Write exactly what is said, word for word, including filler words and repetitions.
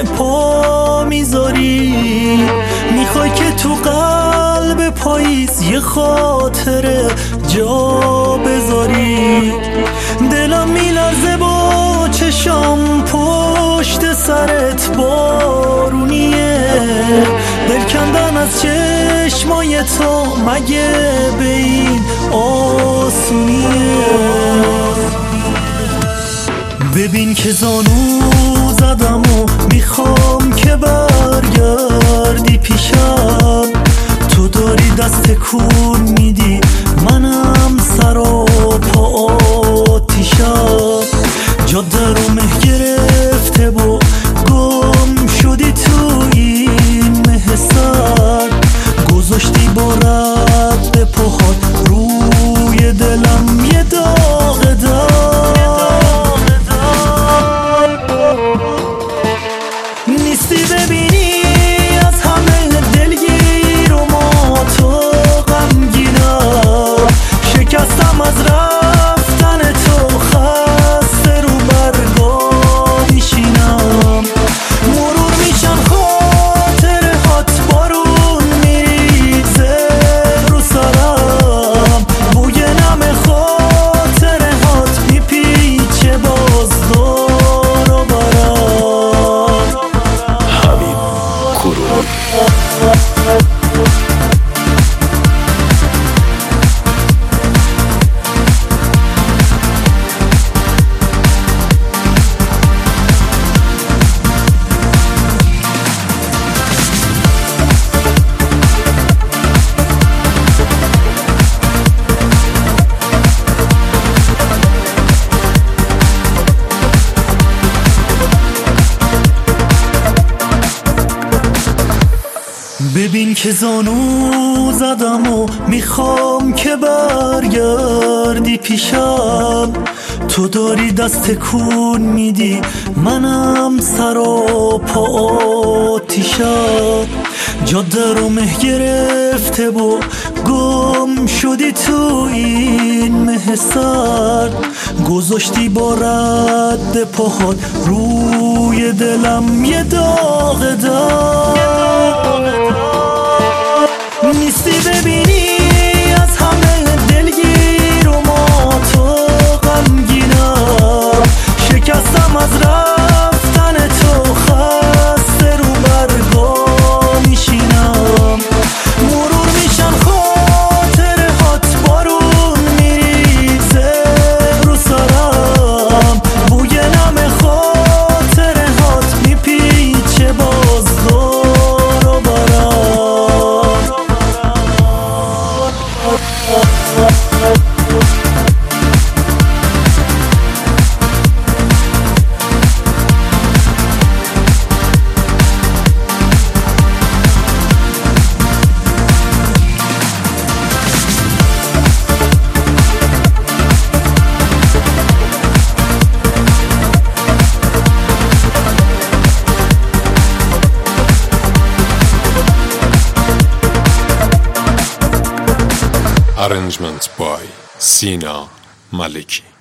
پا میذاری، میخوای که تو قلب پاییز یه خاطره جا بذاری. دلم میلرزه با چشام پشت سرت بارونیه، دل کندن از چشمای تو مگه به این آسونیه؟ ببین که زانو زدم و میخوام که برگردی پیشم، تو داری دست کون میدی منم سر و پا آتیشم. جاده رو مه گرفته و گم شدی تو این مه سرد، گذاشتی با رد پاهات روی دلم یه داغ داغ. نیستی ببینی از همه دلگیر و ما تو غمگینم، شکستم از رفتن تو خسته رو برگاه میشینم. مرور میشن خاطره هات بارون میریزه رو سرم، بوی نم خاطره هات میپیچه باز دور و برم. حبیب کروی. ببین که زانو زدم و میخوام که برگردی پیشم، تو داری دست کون میدی منم سر و پا آتیشم. جاده رو مه گرفته و گم شدی تو این مه سرد، گذاشتی با رد پاهات روی دلم یه داغ داغ. نیستی ببینی از همه دلگیر و ما تو غمگینم، شکستم از رفتن تو خسته رو برگاه میشینم. مرور میشن خاطره هات بارون میریزه رو سرم، بوی نم خاطره هات میپیچه باز دور و برم. Arrangements by Sina Maliki.